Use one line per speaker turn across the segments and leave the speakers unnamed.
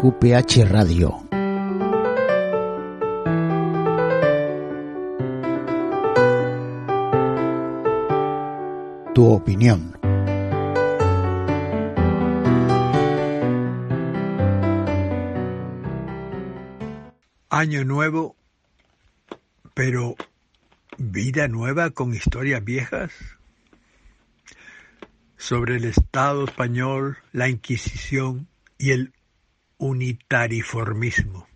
QPH Radio. Tu opinión.
Año nuevo, pero vida nueva con historias viejas. Sobre el Estado español, la Inquisición y el unitariformismo.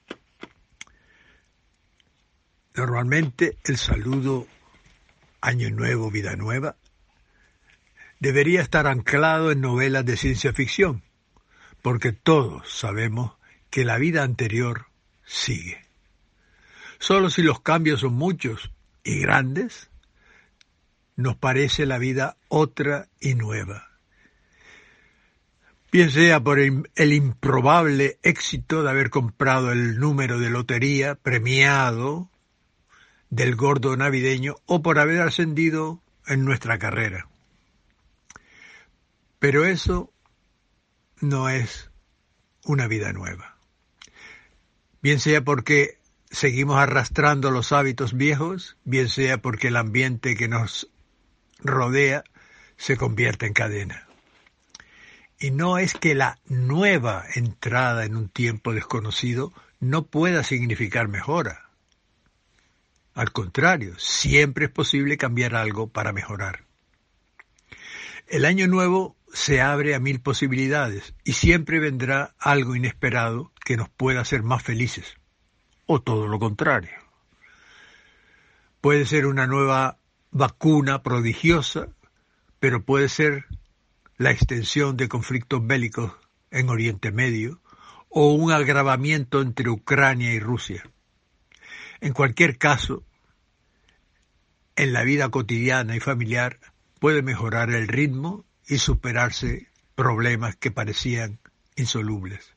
Normalmente el saludo Año Nuevo, Vida Nueva debería estar anclado en novelas de ciencia ficción, porque todos sabemos que la vida anterior sigue. Solo si los cambios son muchos y grandes, nos parece la vida otra y nueva. Bien sea por el improbable éxito de haber comprado el número de lotería premiado del gordo navideño o por haber ascendido en nuestra carrera. Pero eso no es una vida nueva. Bien sea porque seguimos arrastrando los hábitos viejos, bien sea porque el ambiente que nos rodea se convierte en cadena. Y no es que la nueva entrada en un tiempo desconocido no pueda significar mejora. Al contrario, siempre es posible cambiar algo para mejorar. El año nuevo se abre a 1000 posibilidades y siempre vendrá algo inesperado que nos pueda hacer más felices. O todo lo contrario. Puede ser una nueva vacuna prodigiosa, pero puede ser la extensión de conflictos bélicos en Oriente Medio o un agravamiento entre Ucrania y Rusia. En cualquier caso, en la vida cotidiana y familiar puede mejorar el ritmo y superarse problemas que parecían insolubles.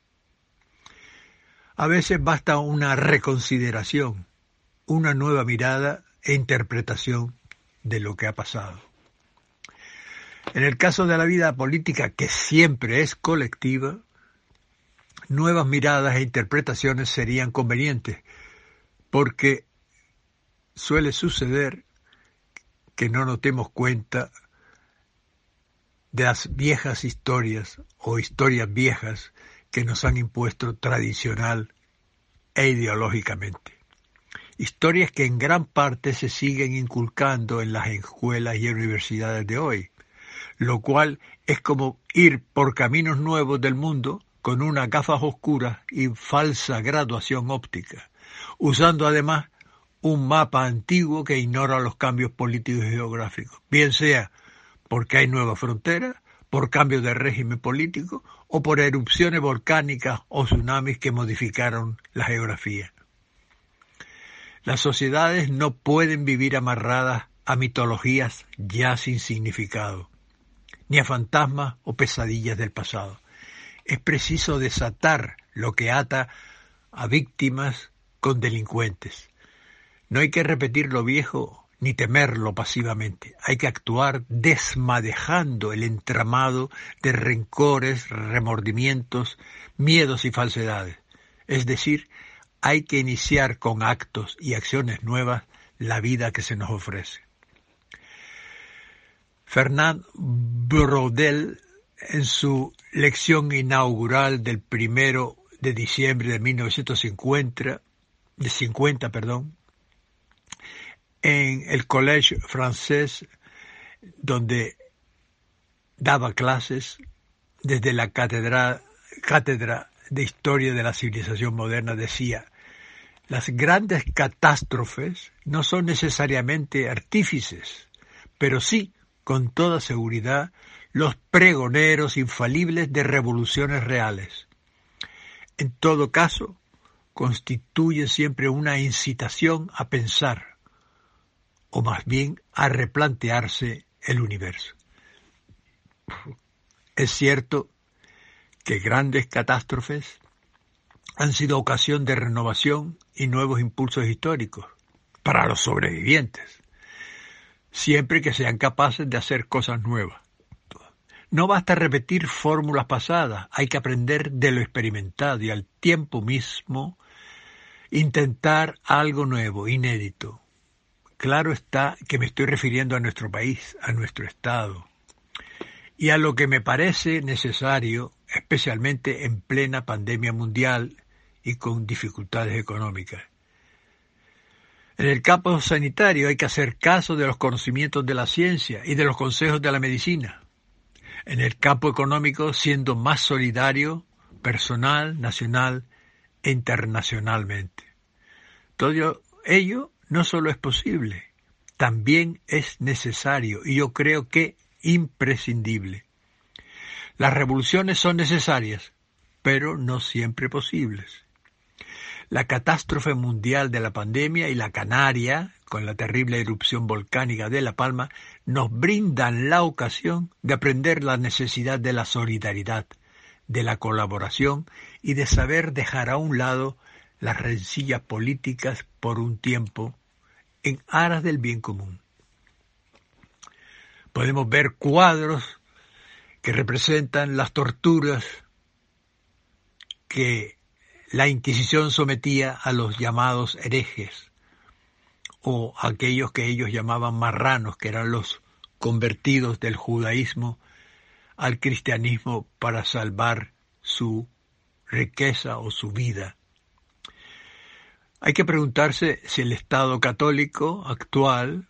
A veces basta una reconsideración, una nueva mirada e interpretación de lo que ha pasado. En el caso de la vida política, que siempre es colectiva, nuevas miradas e interpretaciones serían convenientes, porque suele suceder que no nos demos cuenta de las viejas historias o historias viejas que nos han impuesto tradicional e ideológicamente. Historias que en gran parte se siguen inculcando en las escuelas y universidades de hoy, lo cual es como ir por caminos nuevos del mundo con unas gafas oscuras y falsa graduación óptica, usando además un mapa antiguo que ignora los cambios políticos y geográficos, bien sea porque hay nuevas fronteras, por cambios de régimen político o por erupciones volcánicas o tsunamis que modificaron la geografía. Las sociedades no pueden vivir amarradas a mitologías ya sin significado, ni a fantasmas o pesadillas del pasado. Es preciso desatar lo que ata a víctimas con delincuentes. No hay que repetir lo viejo ni temerlo pasivamente. Hay que actuar desmadejando el entramado de rencores, remordimientos, miedos y falsedades. Es decir, hay que iniciar con actos y acciones nuevas la vida que se nos ofrece. Fernand Braudel, en su lección inaugural del 1 de diciembre de 1950, en el Collège Français, donde daba clases desde la cátedra de Historia de la Civilización Moderna, decía: las grandes catástrofes no son necesariamente artífices, pero sí, con toda seguridad, los pregoneros infalibles de revoluciones reales. En todo caso, constituye siempre una incitación a pensar, o más bien a replantearse el universo. Es cierto que grandes catástrofes han sido ocasión de renovación y nuevos impulsos históricos para los sobrevivientes, siempre que sean capaces de hacer cosas nuevas. No basta repetir fórmulas pasadas, hay que aprender de lo experimentado y al tiempo mismo intentar algo nuevo, inédito. Claro está que me estoy refiriendo a nuestro país, a nuestro Estado, y a lo que me parece necesario, especialmente en plena pandemia mundial y con dificultades económicas. En el campo sanitario hay que hacer caso de los conocimientos de la ciencia y de los consejos de la medicina. En el campo económico, siendo más solidario, personal, nacional e internacionalmente. Todo ello no solo es posible, también es necesario y yo creo que imprescindible. Las revoluciones son necesarias, pero no siempre posibles. La catástrofe mundial de la pandemia y la Canaria, con la terrible erupción volcánica de La Palma, nos brindan la ocasión de aprender la necesidad de la solidaridad, de la colaboración y de saber dejar a un lado las rencillas políticas por un tiempo en aras del bien común. Podemos ver cuadros que representan las torturas que la Inquisición sometía a los llamados herejes o aquellos que ellos llamaban marranos, que eran los convertidos del judaísmo al cristianismo para salvar su riqueza o su vida. Hay que preguntarse si el Estado católico actual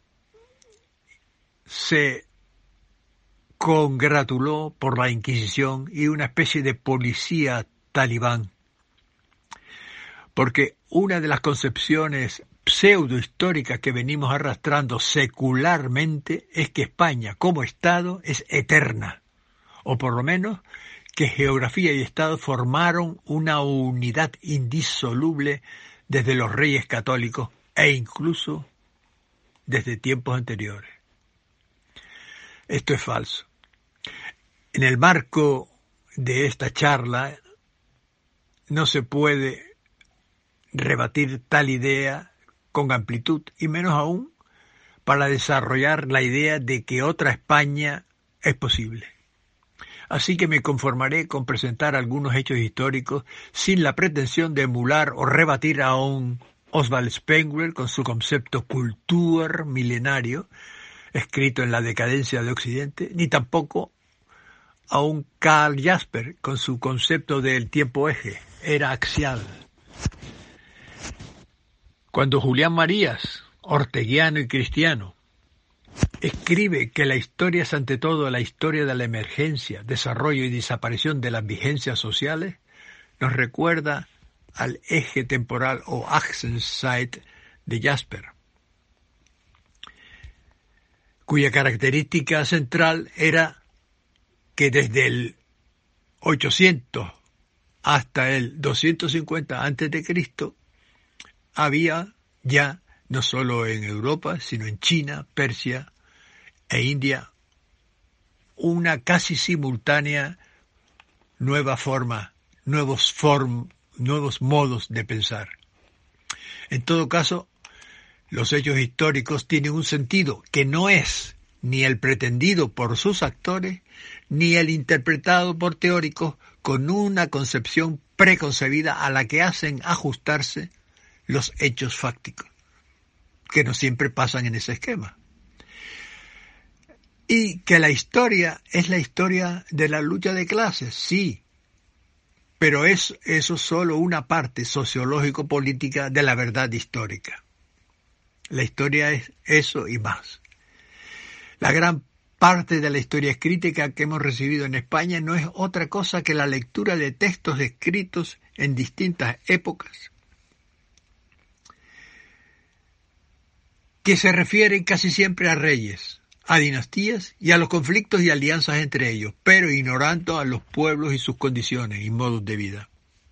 se congratuló por la Inquisición y una especie de policía talibán, porque una de las concepciones pseudohistóricas que venimos arrastrando secularmente es que España como Estado es eterna, o por lo menos que geografía y Estado formaron una unidad indisoluble desde los reyes católicos e incluso desde tiempos anteriores. Esto es falso. En el marco de esta charla no se puede rebatir tal idea con amplitud y menos aún para desarrollar la idea de que otra España es posible. Así que me conformaré con presentar algunos hechos históricos sin la pretensión de emular o rebatir a un Oswald Spengler con su concepto Kultur milenario, escrito en la decadencia de Occidente, ni tampoco a un Karl Jasper con su concepto del tiempo eje, era axial. Cuando Julián Marías, orteguiano y cristiano, escribe que la historia es ante todo la historia de la emergencia, desarrollo y desaparición de las vigencias sociales, nos recuerda al eje temporal o Achsenzeit de Jasper, cuya característica central era que desde el 800 hasta el 250 a.C. había ya, no solo en Europa, sino en China, Persia e India, una casi simultánea nueva forma, nuevos modos de pensar. En todo caso, los hechos históricos tienen un sentido que no es ni el pretendido por sus actores, ni el interpretado por teóricos con una concepción preconcebida a la que hacen ajustarse los hechos fácticos, que no siempre pasan en ese esquema. Y que la historia es la historia de la lucha de clases, sí, pero es eso solo una parte sociológico-política de la verdad histórica. La historia es eso y más. La gran parte de la historia escrita que hemos recibido en España no es otra cosa que la lectura de textos escritos en distintas épocas, que se refieren casi siempre a reyes, a dinastías y a los conflictos y alianzas entre ellos, pero ignorando a los pueblos y sus condiciones y modos de vida.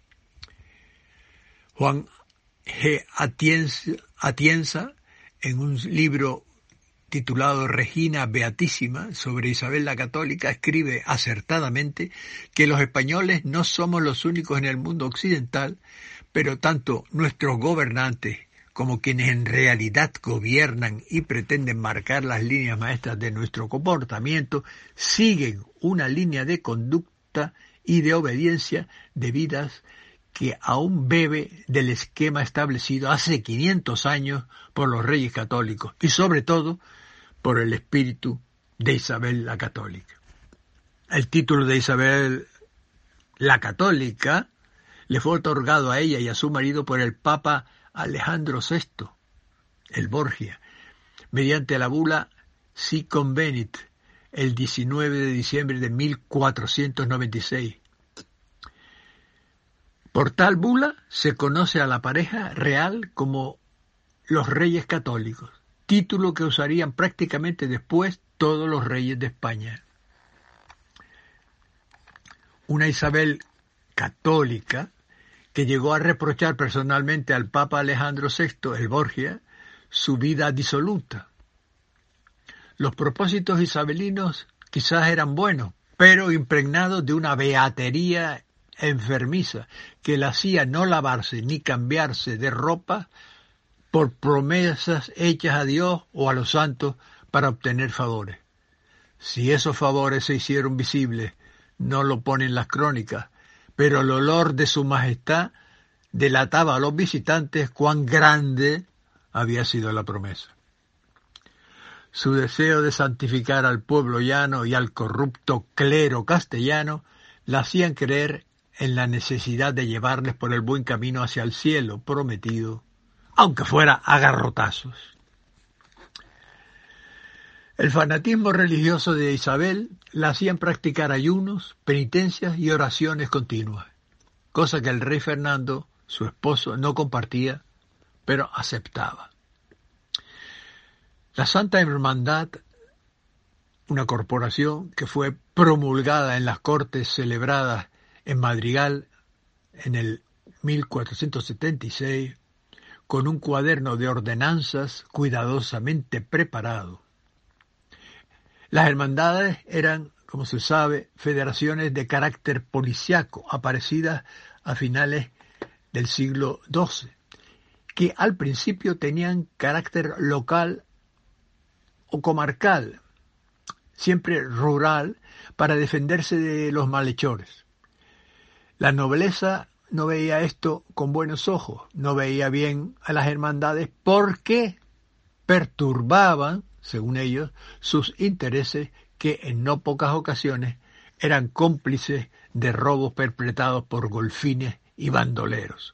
Juan G. Atienza, en un libro titulado Regina Beatísima sobre Isabel la Católica, escribe acertadamente que los españoles no somos los únicos en el mundo occidental, pero tanto nuestros gobernantes como quienes en realidad gobiernan y pretenden marcar las líneas maestras de nuestro comportamiento, siguen una línea de conducta y de obediencia debidas que aún bebe del esquema establecido hace 500 años por los reyes católicos y sobre todo por el espíritu de Isabel la Católica. El título de Isabel la Católica le fue otorgado a ella y a su marido por el Papa Alejandro VI, el Borgia, mediante la bula Si Convenit, el 19 de diciembre de 1496. Por tal bula se conoce a la pareja real como los Reyes Católicos, título que usarían prácticamente después todos los reyes de España. Una Isabel católica que llegó a reprochar personalmente al Papa Alejandro VI, el Borgia, su vida disoluta. Los propósitos isabelinos quizás eran buenos, pero impregnados de una beatería enfermiza que la hacía no lavarse ni cambiarse de ropa por promesas hechas a Dios o a los santos para obtener favores. Si esos favores se hicieron visibles, no lo ponen las crónicas, pero el olor de su majestad delataba a los visitantes cuán grande había sido la promesa. Su deseo de santificar al pueblo llano y al corrupto clero castellano la hacían creer en la necesidad de llevarles por el buen camino hacia el cielo prometido, aunque fuera a garrotazos. El fanatismo religioso de Isabel la hacían practicar ayunos, penitencias y oraciones continuas, cosa que el rey Fernando, su esposo, no compartía, pero aceptaba. La Santa Hermandad, una corporación que fue promulgada en las Cortes celebradas en Madrigal en el 1476, con un cuaderno de ordenanzas cuidadosamente preparado. Las hermandades eran, como se sabe, federaciones de carácter policiaco, aparecidas a finales del siglo XII, que al principio tenían carácter local o comarcal, siempre rural, para defenderse de los malhechores. La nobleza no veía esto con buenos ojos, no veía bien a las hermandades porque perturbaban, según ellos, sus intereses que en no pocas ocasiones eran cómplices de robos perpetrados por golfines y bandoleros.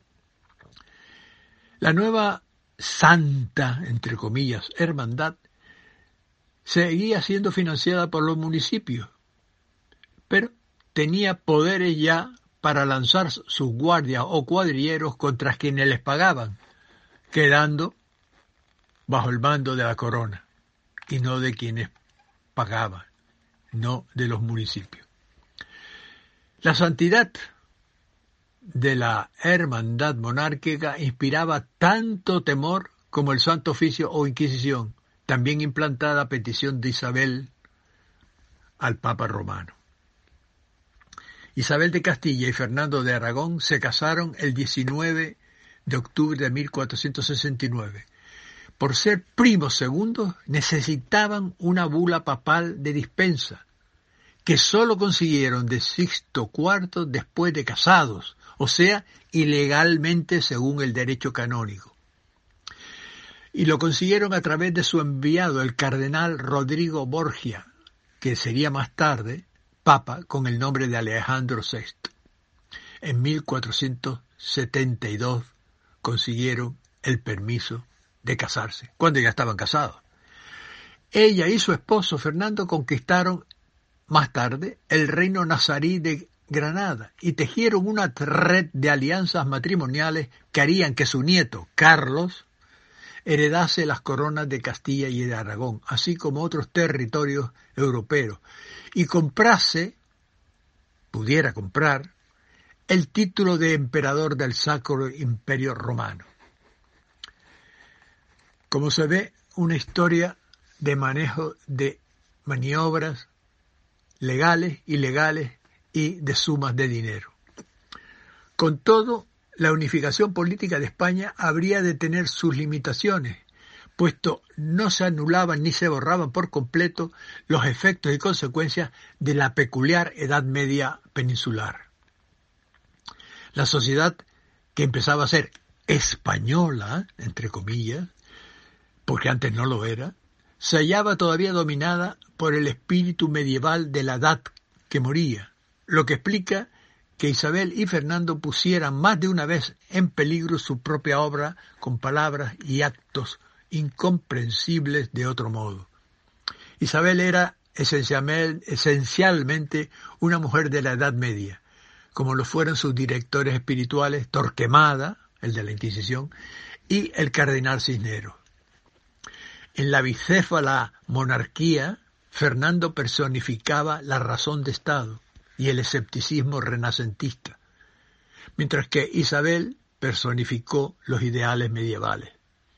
La nueva santa, entre comillas, hermandad, seguía siendo financiada por los municipios, pero tenía poderes ya para lanzar sus guardias o cuadrilleros contra quienes les pagaban, quedando bajo el mando de la corona y no de quienes pagaban, no de los municipios. La santidad de la hermandad monárquica inspiraba tanto temor como el Santo Oficio o Inquisición, también implantada a petición de Isabel al Papa Romano. Isabel de Castilla y Fernando de Aragón se casaron el 19 de octubre de 1469. Por ser primos segundos, necesitaban una bula papal de dispensa, que sólo consiguieron de Sixto IV después de casados, o sea, ilegalmente según el derecho canónico. Y lo consiguieron a través de su enviado, el cardenal Rodrigo Borgia, que sería más tarde papa con el nombre de Alejandro VI. En 1472 consiguieron el permiso de casarse, cuando ya estaban casados. Ella y su esposo Fernando conquistaron más tarde el reino nazarí de Granada y tejieron una red de alianzas matrimoniales que harían que su nieto, Carlos, heredase las coronas de Castilla y de Aragón, así como otros territorios europeos, y pudiera comprar, el título de emperador del Sacro Imperio Romano. Como se ve, una historia de manejo de maniobras legales, ilegales y de sumas de dinero. Con todo, la unificación política de España habría de tener sus limitaciones, puesto no se anulaban ni se borraban por completo los efectos y consecuencias de la peculiar Edad Media peninsular. La sociedad, que empezaba a ser española, entre comillas, porque antes no lo era, se hallaba todavía dominada por el espíritu medieval de la edad que moría, lo que explica que Isabel y Fernando pusieran más de una vez en peligro su propia obra con palabras y actos incomprensibles de otro modo. Isabel era esencialmente una mujer de la Edad Media, como lo fueron sus directores espirituales Torquemada, el de la Inquisición, y el cardenal Cisneros. En la bicéfala monarquía, Fernando personificaba la razón de Estado y el escepticismo renacentista, mientras que Isabel personificó los ideales medievales.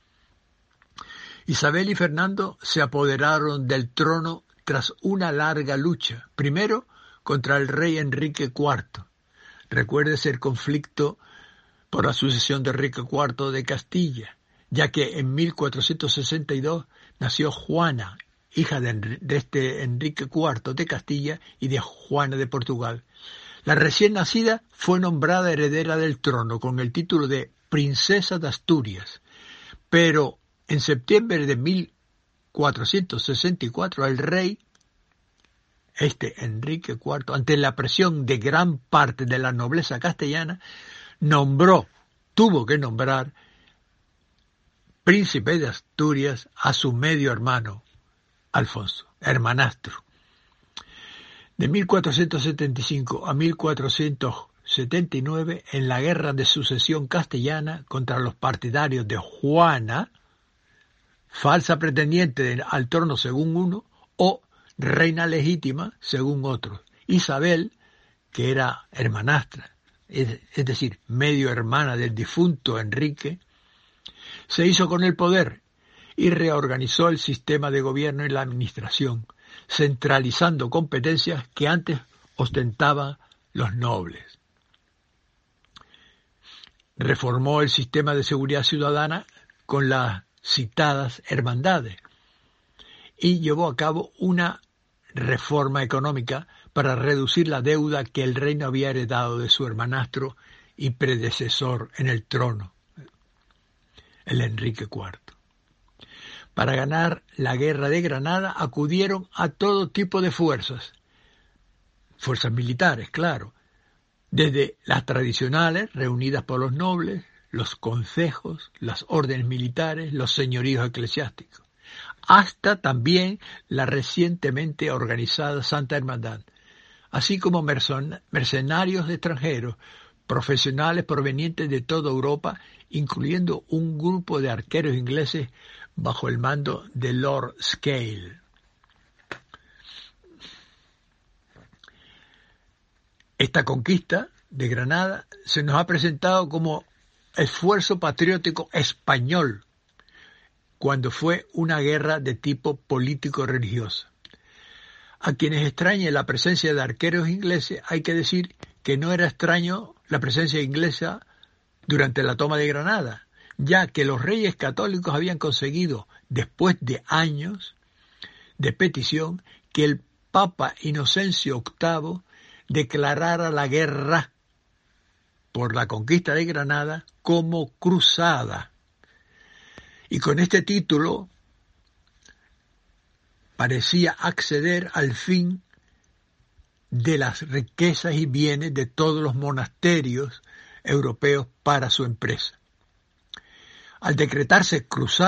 Isabel y Fernando se apoderaron del trono tras una larga lucha, primero contra el rey Enrique IV. Recuérdese el conflicto por la sucesión de Enrique IV de Castilla, ya que en 1462 nació Juana, hija de este Enrique IV de Castilla y de Juana de Portugal. La recién nacida fue nombrada heredera del trono con el título de Princesa de Asturias, pero en septiembre de 1464 el rey, Enrique IV, ante la presión de gran parte de la nobleza castellana, tuvo que nombrar príncipe de Asturias a su medio hermano, Alfonso, hermanastro. De 1475 a 1479, en la guerra de sucesión castellana contra los partidarios de Juana, falsa pretendiente al trono según uno, o reina legítima según otros. Isabel, que era hermanastra, es decir, medio hermana del difunto Enrique, se hizo con el poder y reorganizó el sistema de gobierno y la administración, centralizando competencias que antes ostentaban los nobles. Reformó el sistema de seguridad ciudadana con las citadas hermandades y llevó a cabo una reforma económica para reducir la deuda que el reino había heredado de su hermanastro y predecesor en el trono, el Enrique IV. Para ganar la guerra de Granada acudieron a todo tipo de fuerzas militares, claro, desde las tradicionales, reunidas por los nobles, los concejos, las órdenes militares, los señoríos eclesiásticos, hasta también la recientemente organizada Santa Hermandad, así como mercenarios extranjeros, profesionales provenientes de toda Europa, incluyendo un grupo de arqueros ingleses bajo el mando de Lord Scale. Esta conquista de Granada se nos ha presentado como esfuerzo patriótico español, cuando fue una guerra de tipo político-religioso. A quienes extrañe la presencia de arqueros ingleses, hay que decir que no era extraño la presencia inglesa durante la toma de Granada, ya que los reyes católicos habían conseguido, después de años de petición, que el Papa Inocencio VIII declarara la guerra por la conquista de Granada como cruzada. Y con este título parecía acceder al fin de las riquezas y bienes de todos los monasterios europeos para su empresa. Al decretarse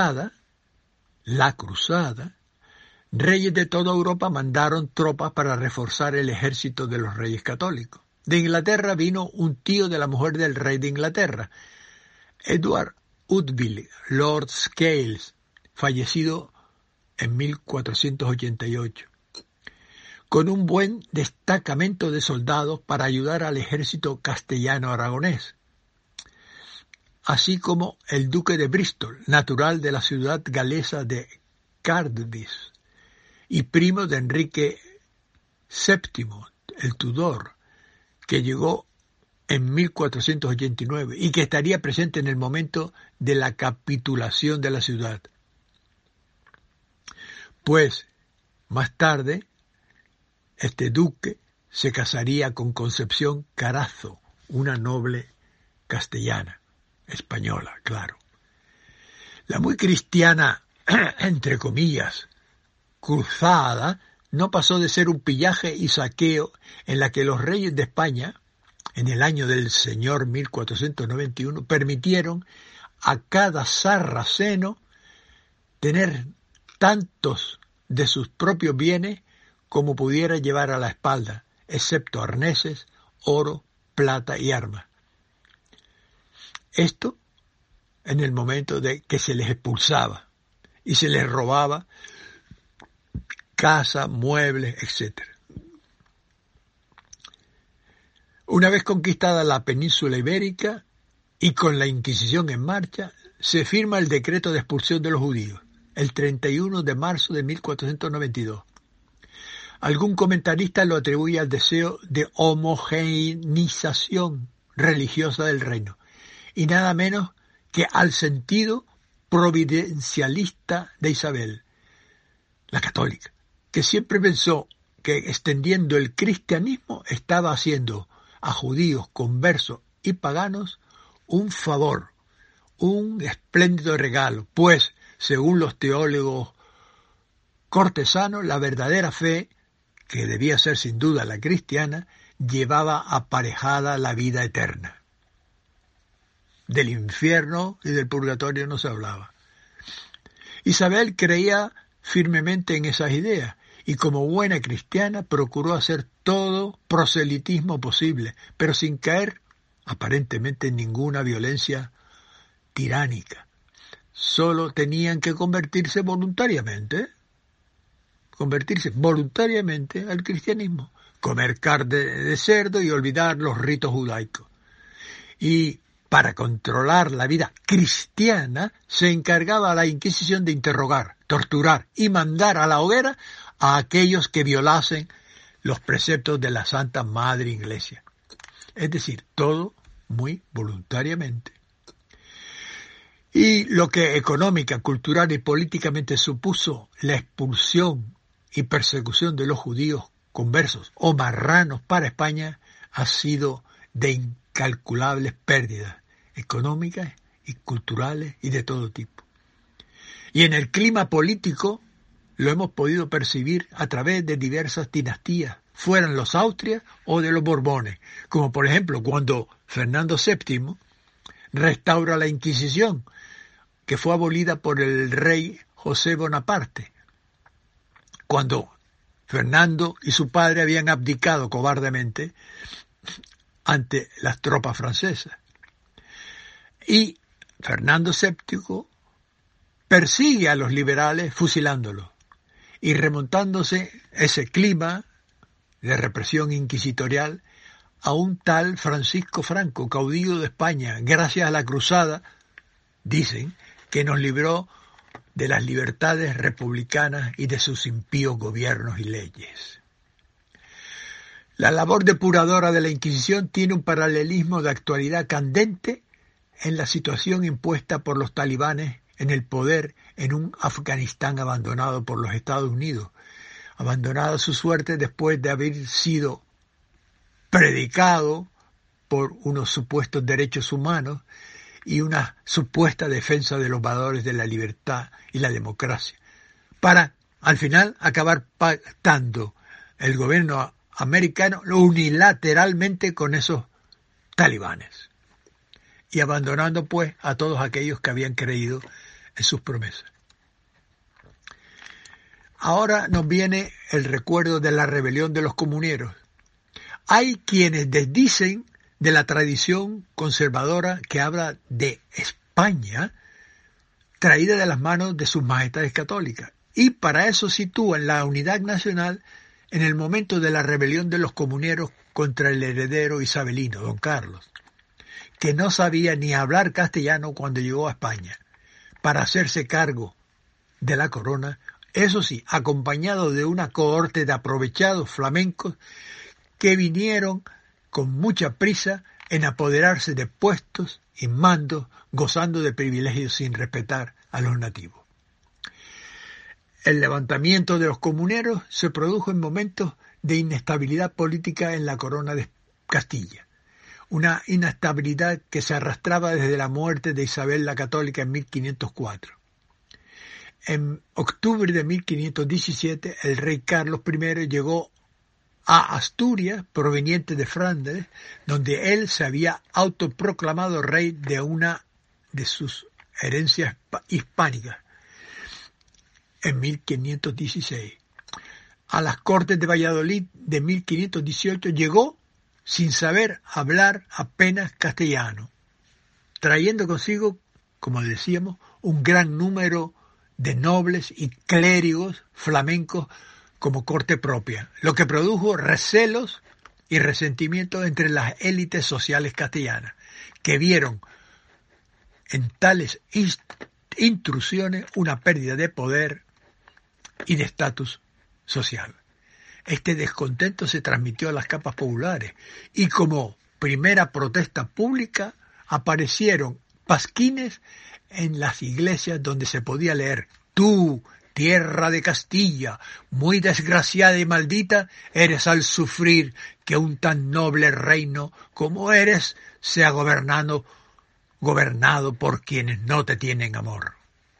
la cruzada, reyes de toda Europa mandaron tropas para reforzar el ejército de los reyes católicos. De Inglaterra vino un tío de la mujer del rey de Inglaterra, Edward Woodville, Lord Scales, fallecido en 1488, con un buen destacamento de soldados para ayudar al ejército castellano-aragonés, así como el duque de Bristol, natural de la ciudad galesa de Cardiff, y primo de Enrique VII, el Tudor, que llegó en 1489 y que estaría presente en el momento de la capitulación de la ciudad. Pues más tarde este duque se casaría con Concepción Carazo, una noble castellana, española, claro. La muy cristiana, entre comillas, cruzada, no pasó de ser un pillaje y saqueo en la que los reyes de España, en el año del señor 1491, permitieron a cada sarraceno tener tantos de sus propios bienes como pudiera llevar a la espalda, excepto arneses, oro, plata y armas. Esto en el momento de que se les expulsaba y se les robaba casa, muebles, etc. Una vez conquistada la península ibérica y con la Inquisición en marcha, se firma el decreto de expulsión de los judíos, el 31 de marzo de 1492. Algún comentarista lo atribuye al deseo de homogeneización religiosa del reino, y nada menos que al sentido providencialista de Isabel, la católica, que siempre pensó que extendiendo el cristianismo estaba haciendo a judíos, conversos y paganos un favor, un espléndido regalo, pues, según los teólogos cortesanos, la verdadera fe, que debía ser sin duda la cristiana, llevaba aparejada la vida eterna. Del infierno y del purgatorio no se hablaba. Isabel creía firmemente en esas ideas y como buena cristiana procuró hacer todo proselitismo posible, pero sin caer aparentemente en ninguna violencia tiránica. Solo tenían que convertirse voluntariamente al cristianismo, comer carne de cerdo y olvidar los ritos judaicos. Y para controlar la vida cristiana se encargaba a la Inquisición de interrogar, torturar y mandar a la hoguera a aquellos que violasen los preceptos de la Santa Madre Iglesia. Es decir, todo muy voluntariamente. Y lo que económica, cultural y políticamente supuso la expulsión y persecución de los judíos conversos o marranos para España ha sido de incalculables pérdidas económicas y culturales y de todo tipo. Y en el clima político lo hemos podido percibir a través de diversas dinastías, fueran los Austrias o de los Borbones, como por ejemplo cuando Fernando VII restaura la Inquisición, que fue abolida por el rey José Bonaparte, cuando Fernando y su padre habían abdicado cobardemente ante las tropas francesas. Y Fernando VII persigue a los liberales fusilándolos y remontándose ese clima de represión inquisitorial a un tal Francisco Franco, caudillo de España, gracias a la cruzada, dicen, que nos libró de las libertades republicanas y de sus impíos gobiernos y leyes. La labor depuradora de la Inquisición tiene un paralelismo de actualidad candente en la situación impuesta por los talibanes en el poder en un Afganistán abandonado por los Estados Unidos, abandonado a su suerte después de haber sido predicado por unos supuestos derechos humanos y una supuesta defensa de los valores de la libertad y la democracia, para al final acabar pactando el gobierno americano unilateralmente con esos talibanes y abandonando pues a todos aquellos que habían creído en sus promesas. Ahora nos viene el recuerdo de la rebelión de los comuneros. Hay quienes desdicen de la tradición conservadora que habla de España traída de las manos de sus majestades católicas, y para eso sitúan la unidad nacional en el momento de la rebelión de los comuneros contra el heredero isabelino, don Carlos, que no sabía ni hablar castellano cuando llegó a España, para hacerse cargo de la corona, eso sí, acompañado de una cohorte de aprovechados flamencos que vinieron con mucha prisa en apoderarse de puestos y mandos, gozando de privilegios sin respetar a los nativos. El levantamiento de los comuneros se produjo en momentos de inestabilidad política en la corona de Castilla, una inestabilidad que se arrastraba desde la muerte de Isabel la Católica en 1504. En octubre de 1517, el rey Carlos I llegó a Asturias, proveniente de Flandes, donde él se había autoproclamado rey de una de sus herencias hispánicas, en 1516. A las Cortes de Valladolid de 1518 llegó sin saber hablar apenas castellano, trayendo consigo, como decíamos, un gran número de nobles y clérigos flamencos como corte propia, lo que produjo recelos y resentimientos entre las élites sociales castellanas, que vieron en tales intrusiones una pérdida de poder y de estatus social. Este descontento se transmitió a las capas populares y como primera protesta pública aparecieron pasquines en las iglesias donde se podía leer: «Tú, tierra de Castilla, muy desgraciada y maldita, eres al sufrir que un tan noble reino como eres sea gobernado por quienes no te tienen amor».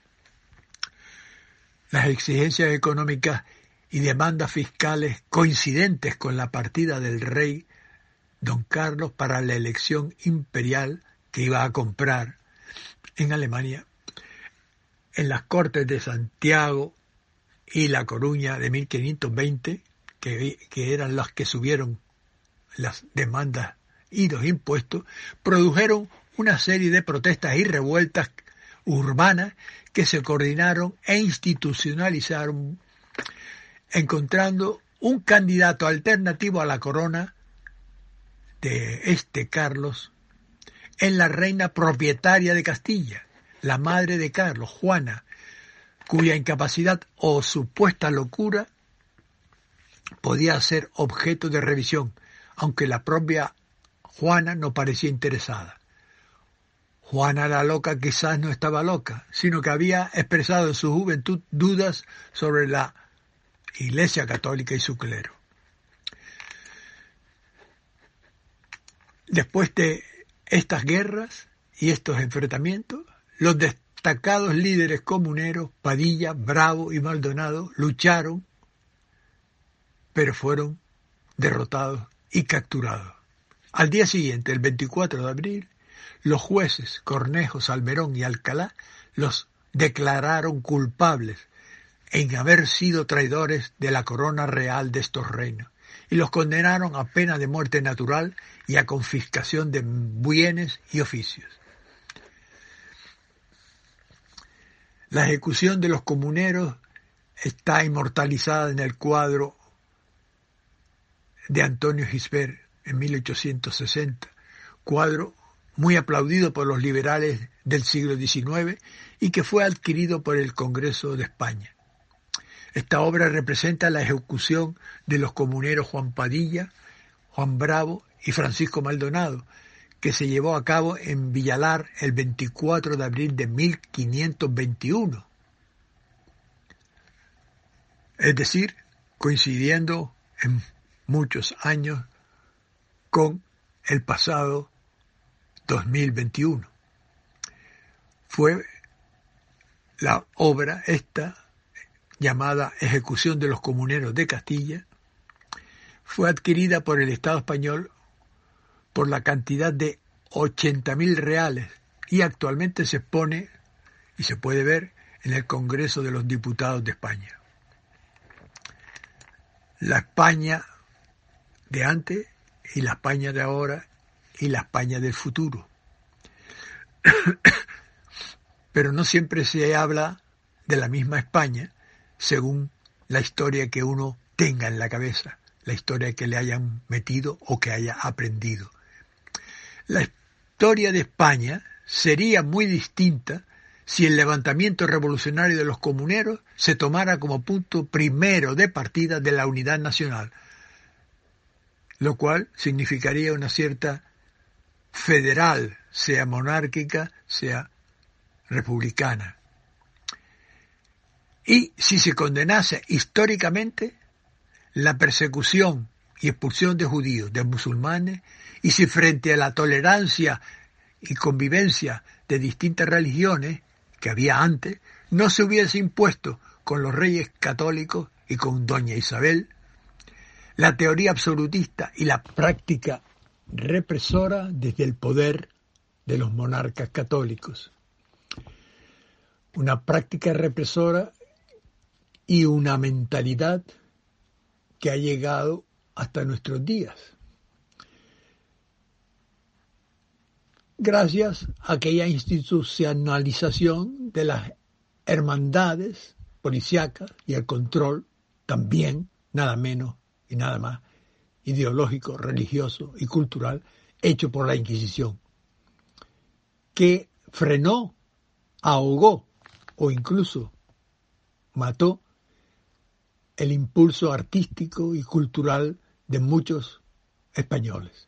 Las exigencias económicas y demandas fiscales coincidentes con la partida del rey don Carlos para la elección imperial que iba a comprar en Alemania, en las Cortes de Santiago y La Coruña de 1520, que eran las que subieron las demandas y los impuestos, produjeron una serie de protestas y revueltas urbanas que se coordinaron e institucionalizaron, encontrando un candidato alternativo a la corona de Carlos en la reina propietaria de Castilla, la madre de Carlos, Juana, cuya incapacidad o supuesta locura podía ser objeto de revisión, aunque la propia Juana no parecía interesada. Juana la loca quizás no estaba loca, sino que había expresado en su juventud dudas sobre la Iglesia Católica y su clero. Después de estas guerras y estos enfrentamientos, los destacados líderes comuneros, Padilla, Bravo y Maldonado, lucharon, pero fueron derrotados y capturados. Al día siguiente, el 24 de abril, los jueces Cornejo, Salmerón y Alcalá los declararon culpables en haber sido traidores de la corona real de estos reinos y los condenaron a pena de muerte natural y a confiscación de bienes y oficios. La ejecución de los comuneros está inmortalizada en el cuadro de Antonio Gisbert en 1860, cuadro muy aplaudido por los liberales del siglo XIX y que fue adquirido por el Congreso de España. Esta obra representa la ejecución de los comuneros Juan Padilla, Juan Bravo y Francisco Maldonado, que se llevó a cabo en Villalar el 24 de abril de 1521. Es decir, coincidiendo en muchos años con el pasado 2021. Fue la obra esta, llamada Ejecución de los Comuneros de Castilla, fue adquirida por el Estado español por la cantidad de 80.000 reales y actualmente se expone y se puede ver en el Congreso de los Diputados de España. La España de antes y la España de ahora y la España del futuro. Pero no siempre se habla de la misma España según la historia que uno tenga en la cabeza, la historia que le hayan metido o que haya aprendido. La historia de España sería muy distinta si el levantamiento revolucionario de los comuneros se tomara como punto primero de partida de la unidad nacional, lo cual significaría una cierta federal, sea monárquica, sea republicana. Y si se condenase históricamente la persecución y expulsión de judíos, de musulmanes, y si frente a la tolerancia y convivencia de distintas religiones que había antes, no se hubiese impuesto con los reyes católicos y con doña Isabel, la teoría absolutista y la práctica represora desde el poder de los monarcas católicos. Una práctica represora y una mentalidad que ha llegado hasta nuestros días. Gracias a aquella institucionalización de las hermandades policíacas y el control también, nada menos y nada más, ideológico, religioso y cultural, hecho por la Inquisición, que frenó, ahogó o incluso mató el impulso artístico y cultural de muchos españoles.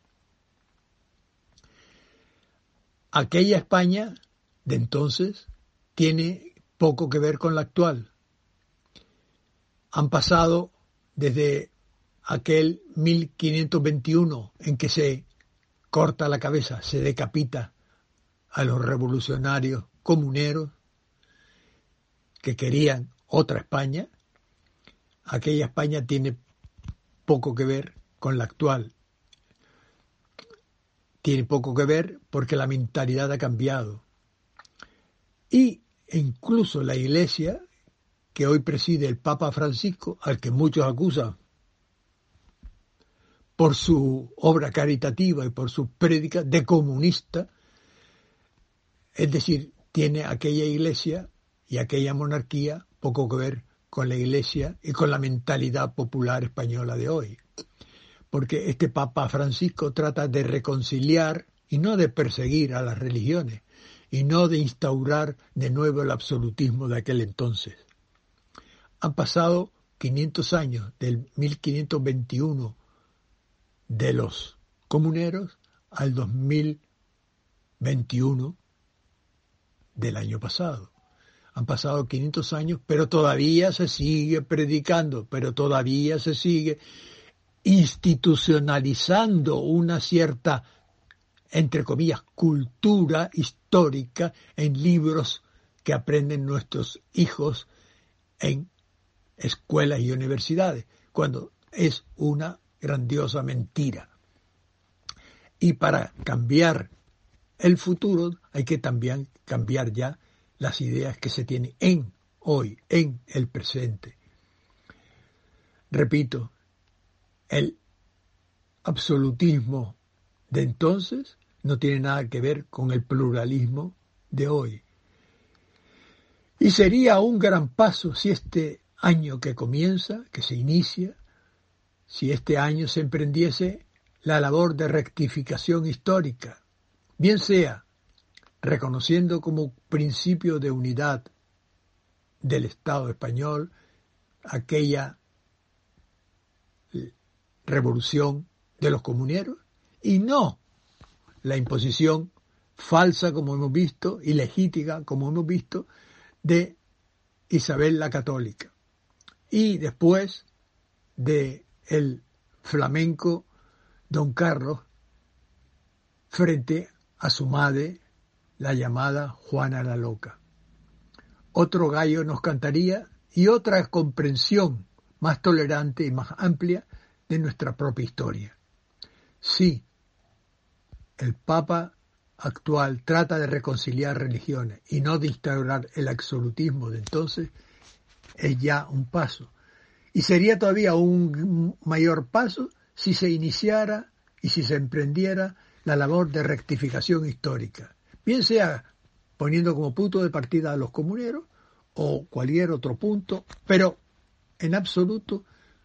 Aquella España de entonces tiene poco que ver con la actual. Han pasado desde aquel 1521 en que se corta la cabeza, se decapita a los revolucionarios comuneros que querían otra España. Aquella España tiene poco que ver con la actual. Tiene poco que ver porque la mentalidad ha cambiado. Y incluso la Iglesia, que hoy preside el Papa Francisco, al que muchos acusan por su obra caritativa y por sus prédicas de comunista, es decir, tiene aquella Iglesia y aquella monarquía poco que ver con la Iglesia y con la mentalidad popular española de hoy. Porque este Papa Francisco trata de reconciliar y no de perseguir a las religiones y no de instaurar de nuevo el absolutismo de aquel entonces. Han pasado 500 años, del 1521 de los comuneros al 2021 del año pasado. Han pasado 500 años, pero todavía se sigue predicando, pero todavía se sigue institucionalizando una cierta, entre comillas, cultura histórica en libros que aprenden nuestros hijos en escuelas y universidades, cuando es una grandiosa mentira. Y para cambiar el futuro hay que también cambiar ya las ideas que se tienen en hoy, en el presente. Repito, el absolutismo de entonces no tiene nada que ver con el pluralismo de hoy. Y sería un gran paso si este año que comienza, que se inicia, si este año se emprendiese la labor de rectificación histórica, bien sea reconociendo como principio de unidad del Estado español aquella revolución de los comuneros y no la imposición falsa, como hemos visto, ilegítima, como hemos visto, de Isabel la Católica y después de el flamenco Don Carlos frente a su madre, la llamada Juana la Loca. Otro gallo nos cantaría y otra comprensión más tolerante y más amplia de nuestra propia historia. Sí, el Papa actual trata de reconciliar religiones y no de instaurar el absolutismo de entonces, es ya un paso. Y sería todavía un mayor paso si se iniciara y si se emprendiera la labor de rectificación histórica, bien sea poniendo como punto de partida a los comuneros o cualquier otro punto, pero en absoluto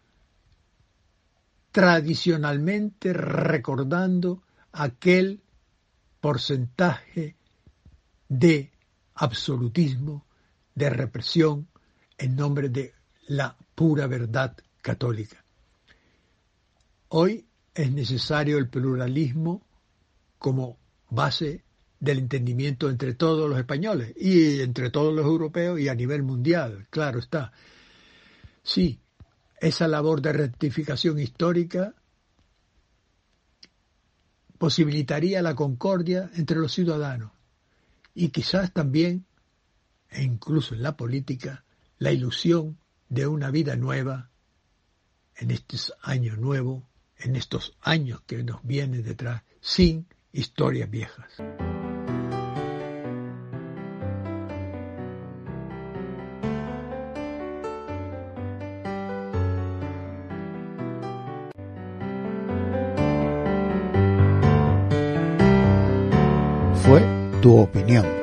tradicionalmente recordando aquel porcentaje de absolutismo, de represión en nombre de la pura verdad católica. Hoy es necesario el pluralismo como base del entendimiento entre todos los españoles y entre todos los europeos y a nivel mundial, claro está. Sí, esa labor de rectificación histórica posibilitaría la concordia entre los ciudadanos y quizás también, e incluso en la política, la ilusión de una vida nueva en estos años nuevos, en estos años que nos vienen detrás, sin historias viejas.
Fue tu opinión.